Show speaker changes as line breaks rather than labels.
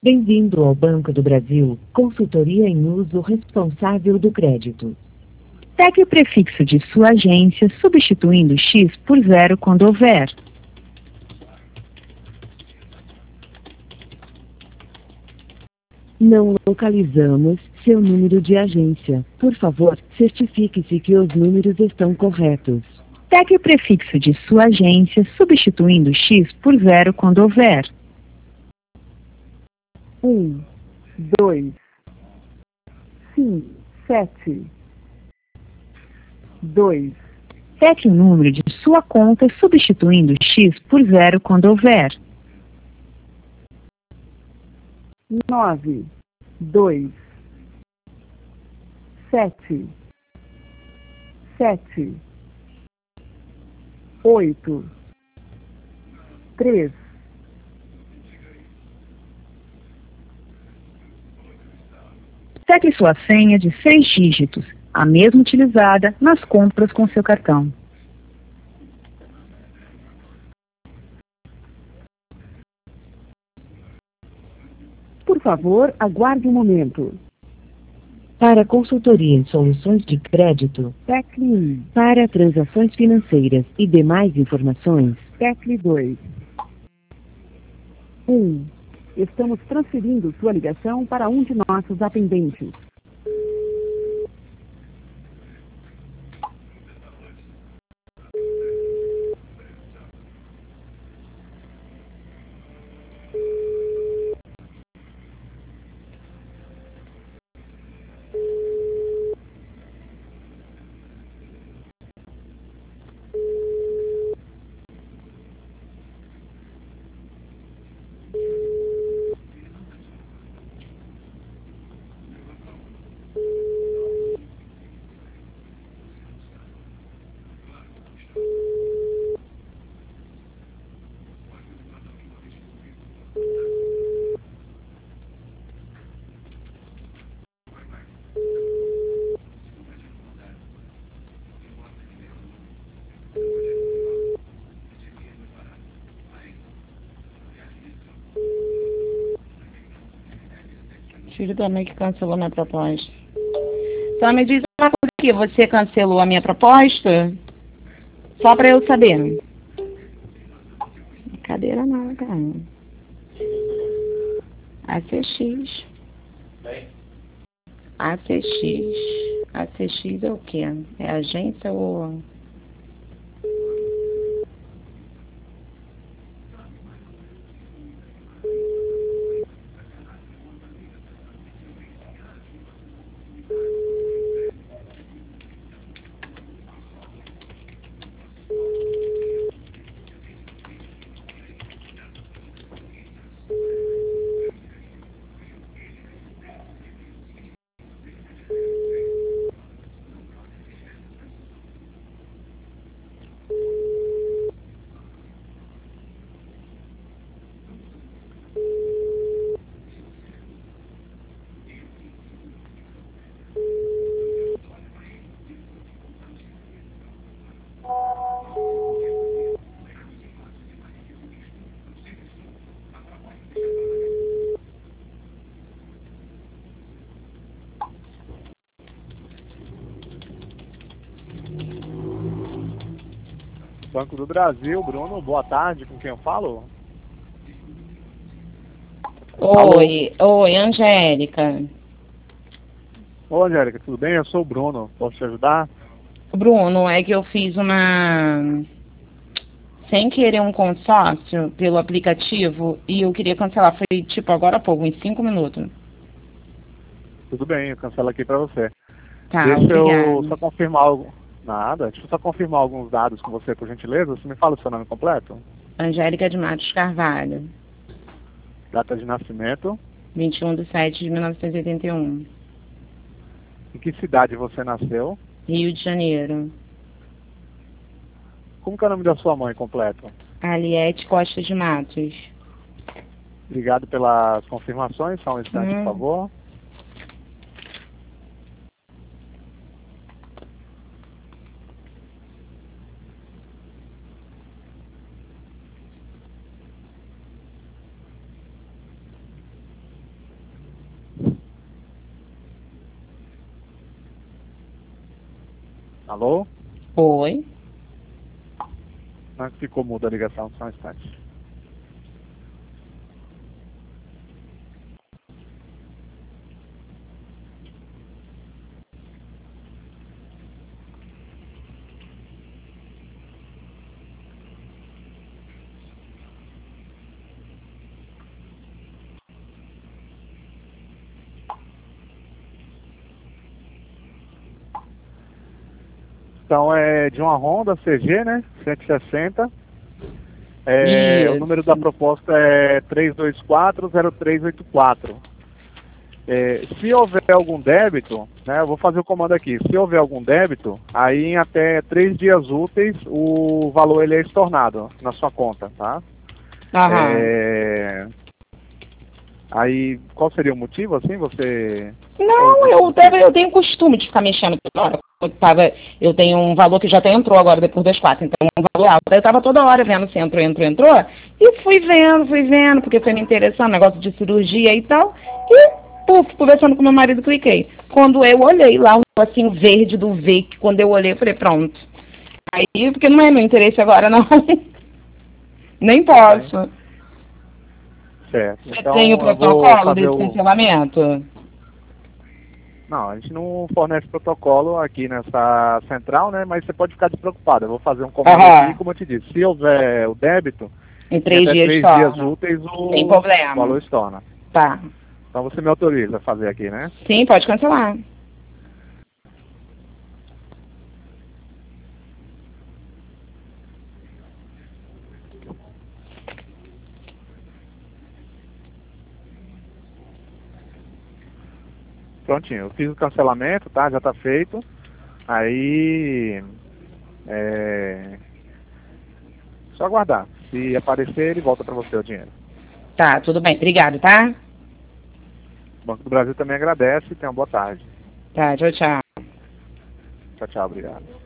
Bem-vindo ao Banco do Brasil, consultoria em uso responsável do crédito. Pegue o prefixo de sua agência, substituindo X por 0 quando houver. Não localizamos seu número de agência. Por favor, certifique-se que os números estão corretos. Pegue o prefixo de sua agência, substituindo X por 0 quando houver. 1, 2, 5, 7. 2. Pegue o número de sua conta, substituindo X por 0 quando houver. 9, 2, 7, 7, 8, 3. Pegue sua senha de 6 dígitos, a mesma utilizada nas compras com seu cartão. Por favor, aguarde um momento. Para consultoria em soluções de crédito, tecle 1. Para transações financeiras e demais informações, tecle 2. 1. Estamos transferindo sua ligação para um de nossos atendentes.
Filho também que cancelou minha proposta. Só me diz uma coisa aqui, você cancelou a minha proposta? Só pra eu saber. Cadeira não, cara. ACX. ACX. ACX é o quê? É agência ou...
Banco do Brasil, Bruno, boa tarde, com quem eu falo?
Oi, oi, Angélica.
Ô, Angélica, tudo bem? Eu sou o Bruno, posso te ajudar?
Bruno, é que eu fiz sem querer um consórcio pelo aplicativo e eu queria cancelar. Foi tipo agora há pouco, em 5 minutos.
Tudo bem, eu cancelo aqui pra você.
Tá,
Deixa eu
obrigada.
só confirmar algo. Nada, deixa eu só confirmar alguns dados com você, por gentileza. Você me fala o seu nome completo?
Angélica de Matos Carvalho,
Data de nascimento.
21/7/1981.
Em que cidade você nasceu?
Rio de Janeiro.
Como que é o nome da sua mãe completo?
Aliete Costa de Matos.
Obrigado pelas confirmações, só um instante, por favor. Alô?
Oi.
Não, ficou muda a ligação, só um instante. Então é de uma Honda CG, né? 160. O número da proposta é 3240384. Se houver algum débito, né? Eu vou fazer o comando aqui. Se houver algum débito, aí em até 3 dias úteis o valor ele é estornado na sua conta, tá? Aí, qual seria o motivo, assim, você...
Não, eu tenho costume de ficar mexendo toda hora. Eu tenho um valor que já até entrou agora, depois das 4, então é um valor alto. Eu estava toda hora vendo se entrou, e fui vendo, porque foi me interessando, negócio de cirurgia e tal, e, conversando com meu marido, cliquei. Quando eu olhei lá, assim, verde do VIC, quando eu olhei, eu falei, pronto. Aí, porque não é meu interesse agora, não. Nem posso.
Certo.
Você
Então,
tem o protocolo desse cancelamento?
Não, a gente não fornece protocolo aqui nessa central, né? Mas você pode ficar despreocupado. Eu vou fazer um comando aqui, como eu te disse. Se houver o débito,
em 3 dias,
dias úteis,
sem problema.
O valor estorna.
Tá.
Então você me autoriza a fazer aqui, né?
Sim, pode cancelar.
Prontinho, eu fiz o cancelamento, tá? Já tá feito. Aí... Só aguardar. Se aparecer, ele volta para você o dinheiro.
Tá, tudo bem. Obrigado, tá?
O Banco do Brasil também agradece. Tenha uma boa tarde.
Tá, tchau, tchau.
Tchau, tchau. Obrigado.